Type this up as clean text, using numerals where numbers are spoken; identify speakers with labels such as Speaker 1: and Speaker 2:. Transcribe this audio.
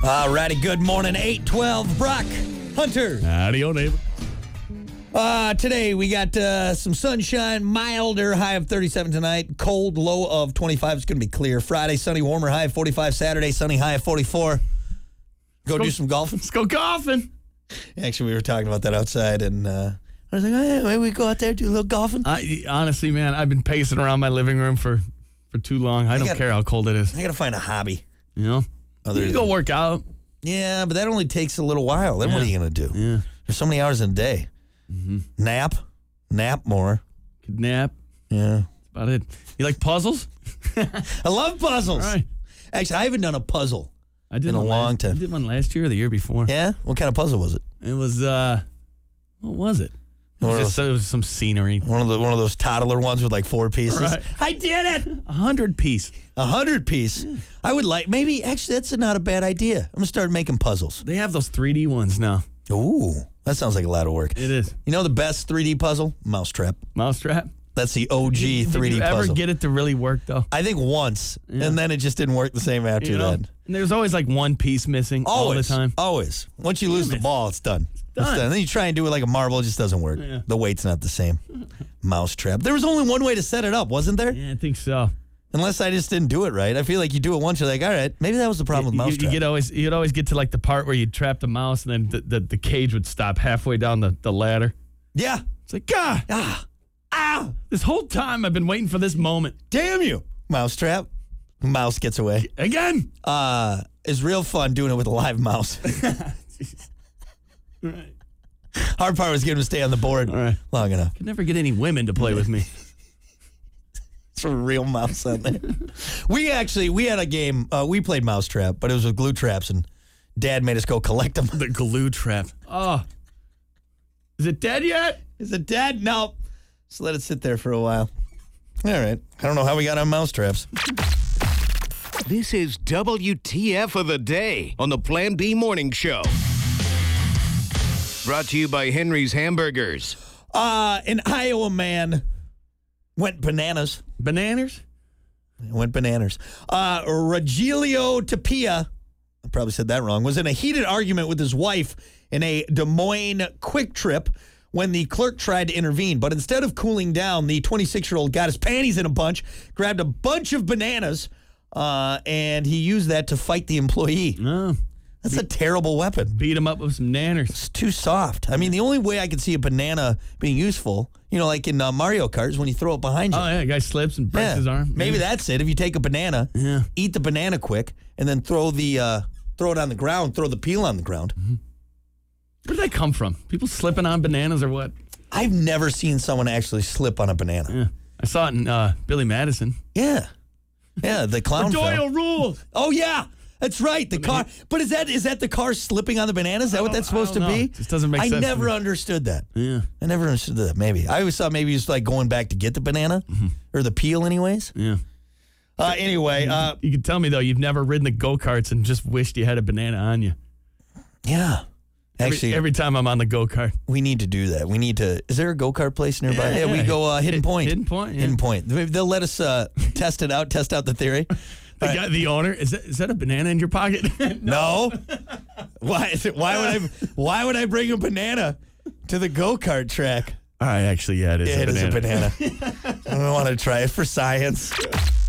Speaker 1: Alrighty, good morning, 812, Brock, Hunter.
Speaker 2: Howdy, old neighbor.
Speaker 1: Today we got some sunshine, milder, high of 37 tonight, cold, low of 25. It's going to be clear. Friday, sunny, warmer, high of 45. Saturday, sunny, high of 44. Go do some golfing.
Speaker 2: Let's go golfing.
Speaker 1: Actually, we were talking about that outside, and I was like, oh, yeah, maybe we go out there, do a little golfing.
Speaker 2: Honestly, man, I've been pacing around my living room for too long. I don't care how cold it is.
Speaker 1: I got to find a hobby.
Speaker 2: You know? You can go work out.
Speaker 1: Yeah, but that only takes a little while. Then what are you going to do?
Speaker 2: Yeah.
Speaker 1: There's so many hours in a day. Mm-hmm. Nap more.
Speaker 2: Could nap.
Speaker 1: Yeah.
Speaker 2: That's about it. You like puzzles?
Speaker 1: I love puzzles.
Speaker 2: All right.
Speaker 1: Actually, I haven't done a puzzle
Speaker 2: in
Speaker 1: a long time.
Speaker 2: I did one last year or the year before.
Speaker 1: Yeah? What kind of puzzle was it?
Speaker 2: It was, what was it? It was some scenery.
Speaker 1: One of those toddler ones with like 4 pieces.
Speaker 2: Right.
Speaker 1: I did it.
Speaker 2: 100 piece.
Speaker 1: 100 piece. Yeah. I would like, maybe, actually, that's not a bad idea. I'm going to start making puzzles.
Speaker 2: They have those 3D ones now.
Speaker 1: Ooh, that sounds like a lot of work.
Speaker 2: It is.
Speaker 1: You know the best 3D puzzle? Mousetrap.
Speaker 2: Mousetrap?
Speaker 1: That's the OG 3D puzzle.
Speaker 2: Did you ever get it to really work, though?
Speaker 1: I think once, and then it just didn't work the same after that.
Speaker 2: And there's always like one piece missing all the time.
Speaker 1: Always. Once you lose the ball, it's done. It's done. And then you try and do it like a marble, it just doesn't work. Yeah. The weight's not the same. Mousetrap. There was only one way to set it up, wasn't there?
Speaker 2: Yeah, I think so.
Speaker 1: Unless I just didn't do it right. I feel like you do it once, you're like, all right, maybe that was the problem with Mousetrap.
Speaker 2: You'd always get to like the part where you'd trap the mouse and then the cage would stop halfway down the ladder.
Speaker 1: Yeah.
Speaker 2: It's like, God. Ah! This whole time I've been waiting for this moment.
Speaker 1: Damn you. Mousetrap. Mouse gets away.
Speaker 2: Again.
Speaker 1: It's real fun doing it with a live mouse.
Speaker 2: Right.
Speaker 1: Hard part was getting him to stay on the board long enough.
Speaker 2: Could never get any women to play with me.
Speaker 1: It's a real mouse on there. We had a game. We played Mousetrap, but it was with glue traps, and Dad made us go collect them.
Speaker 2: The glue trap. Oh. Is it dead yet?
Speaker 1: Is it dead? No. Just let it sit there for a while. All right. I don't know how we got on Mousetraps.
Speaker 3: This is WTF of the Day on the Plan B Morning Show. Brought to you by Henry's Hamburgers.
Speaker 1: An Iowa man went bananas.
Speaker 2: Bananas?
Speaker 1: Went bananas. Rogelio Tapia, I probably said that wrong, was in a heated argument with his wife in a Des Moines Quick Trip when the clerk tried to intervene. But instead of cooling down, the 26-year-old got his panties in a bunch, grabbed a bunch of bananas, and he used that to fight the employee.
Speaker 2: Oh.
Speaker 1: That's a terrible weapon.
Speaker 2: Beat him up with some nanners.
Speaker 1: It's too soft. I mean, the only way I could see a banana being useful, like in Mario Kart, is when you throw it behind you.
Speaker 2: Oh, yeah, a guy slips and breaks his arm.
Speaker 1: Maybe that's it. If you take a banana, eat the banana quick, and then throw it on the ground, throw the peel on the ground.
Speaker 2: Mm-hmm. Where did that come from? People slipping on bananas or what?
Speaker 1: I've never seen someone actually slip on a banana.
Speaker 2: Yeah. I saw it in Billy Madison.
Speaker 1: Yeah. Yeah, the clown
Speaker 2: Doyle rules.
Speaker 1: Oh, yeah. That's right. The car. But is that the car slipping on the banana? Is that what that's supposed to be?
Speaker 2: It just doesn't make sense.
Speaker 1: I never understood that.
Speaker 2: Yeah.
Speaker 1: I never understood that. Maybe. I always thought maybe he was like going back to get the banana or the peel anyways.
Speaker 2: Yeah.
Speaker 1: Anyway.
Speaker 2: You can tell me, though, you've never ridden the go-karts and just wished you had a banana on you.
Speaker 1: Yeah. Actually,
Speaker 2: every time I'm on the go-kart.
Speaker 1: We need to do that. We need to. Is there a go-kart place nearby? Yeah, we go Hidden Point.
Speaker 2: Hidden Point, yeah.
Speaker 1: Hidden Point. They'll let us test it out, test out the theory.
Speaker 2: The owner, is that a banana in your pocket?
Speaker 1: No. Why would I bring a banana to the go-kart track?
Speaker 2: Actually, yeah, it is a banana.
Speaker 1: It is a banana. I don't want to try it for science.